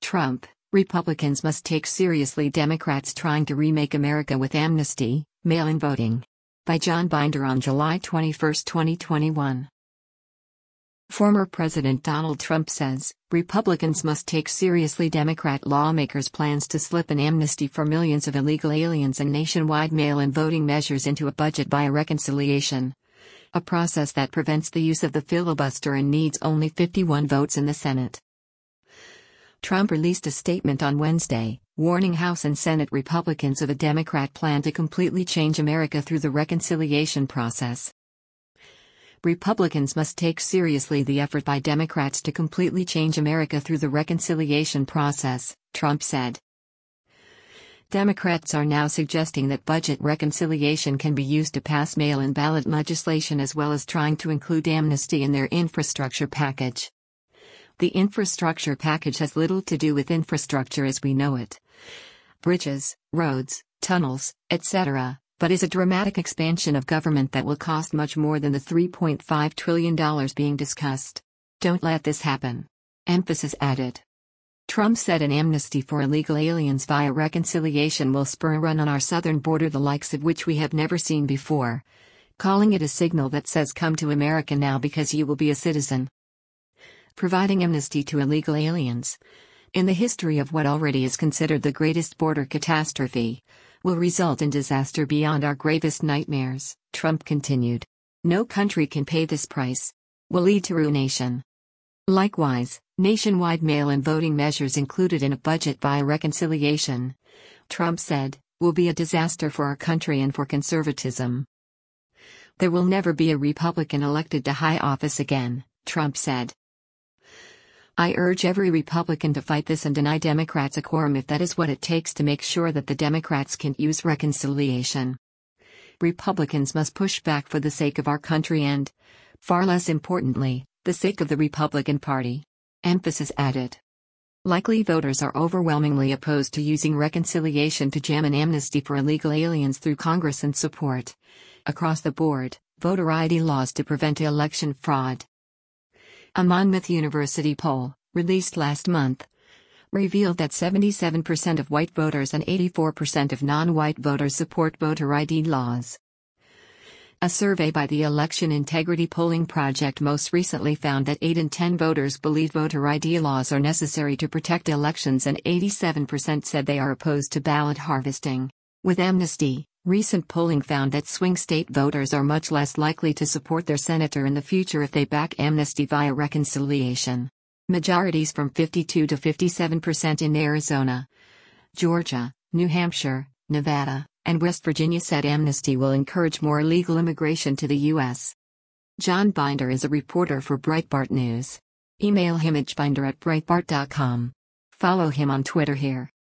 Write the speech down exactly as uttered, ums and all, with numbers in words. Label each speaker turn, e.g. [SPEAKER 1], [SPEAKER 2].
[SPEAKER 1] Trump, Republicans must take seriously Democrats trying to remake America with amnesty, mail-in voting. By John Binder on July twenty-first, twenty twenty-one. Former President Donald Trump says, Republicans must take seriously Democrat lawmakers' plans to slip an amnesty for millions of illegal aliens and nationwide mail-in voting measures into a budget by a reconciliation. A process that prevents the use of the filibuster and needs only fifty-one votes in the Senate. Trump released a statement on Wednesday, warning House and Senate Republicans of a Democrat plan to completely change America through the reconciliation process. Republicans must take seriously the effort by Democrats to completely change America through the reconciliation process, Trump said. Democrats are now suggesting that budget reconciliation can be used to pass mail-in ballot legislation as well as trying to include amnesty in their infrastructure package. The infrastructure package has little to do with infrastructure as we know it. Bridges, roads, tunnels, et cetera, but is a dramatic expansion of government that will cost much more than the three point five trillion dollars being discussed. Don't let this happen. Emphasis added. Trump said an amnesty for illegal aliens via reconciliation will spur a run on our southern border the likes of which we have never seen before, calling it a signal that says come to America now because you will be a citizen. Providing amnesty to illegal aliens, in the history of what already is considered the greatest border catastrophe, will result in disaster beyond our gravest nightmares, Trump continued. No country can pay this price. Will lead to ruination. Likewise, nationwide mail-in voting measures included in a budget via reconciliation, Trump said, will be a disaster for our country and for conservatism. There will never be a Republican elected to high office again, Trump said. I urge every Republican to fight this and deny Democrats a quorum if that is what it takes to make sure that the Democrats can use reconciliation. Republicans must push back for the sake of our country and, far less importantly, the sake of the Republican Party. Emphasis added. Likely voters are overwhelmingly opposed to using reconciliation to jam an amnesty for illegal aliens through Congress and support, across the board, voter I D laws to prevent election fraud. A Monmouth University poll, released last month, revealed that seventy-seven percent of white voters and eighty-four percent of non-white voters support voter I D laws. A survey by the Election Integrity Polling Project most recently found that eight in ten voters believe voter I D laws are necessary to protect elections and eighty-seven percent said they are opposed to ballot harvesting. With amnesty, recent polling found that swing state voters are much less likely to support their senator in the future if they back amnesty via reconciliation. Majorities from fifty-two to fifty-seven percent in Arizona, Georgia, New Hampshire, Nevada, and West Virginia said amnesty will encourage more illegal immigration to the U S John Binder is a reporter for Breitbart News. Email him at binder at breitbart dot com. Follow him on Twitter here.